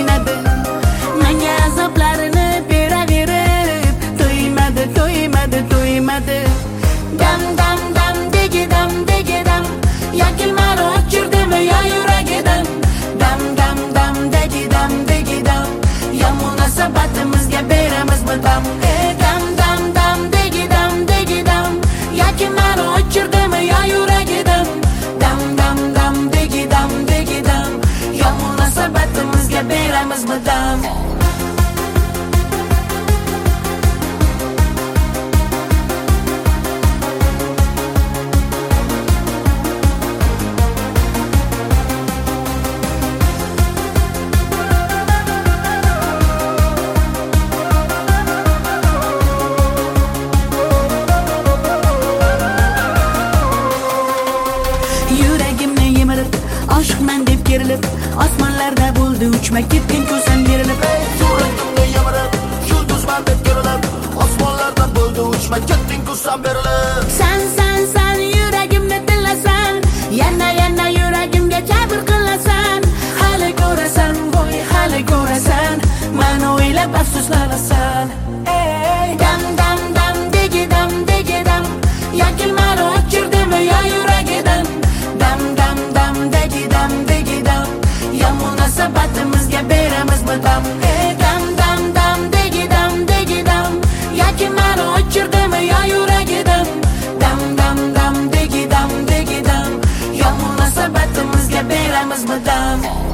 to'ymadi. Menga azoblarini beraverib, to'ymadi. Dam dam dam degidam yakilmani o'chirdimi yo yuragidan. Dam dam dam degidam yo munosabatimizga beramizmi dam. Dam dam dam degidam yakilmani o'chirdimi yo yuragidan. Dam dam dam degidam yo munosabatimizga beramizmi dam. Yuragimni yemirib, oshqman deb kerilib, osmonlarda bo'ldi uchma ketding ko'zim berilib. Yuragimni yemirib, yulduzman deb kerilib, osmonlarda bo'ldi uchma ketding ko'zim berilib. San yuragimni tilasan, yana yuragimga jabr qilasan. Hali ko'rasan, voy hali ko'rasan, meni o'ylab afsuslanasan. Dam dam dam degidam yakilmani o'chirdimi yo yuragidan. Dam dam dam degidam yo munosabatimizga beramizmi dam. Dam dam dam degidam yakilmani o'chirdimi yo yuragidan. Dam dam dam degidam yo munosabatimizga beramizmi dam.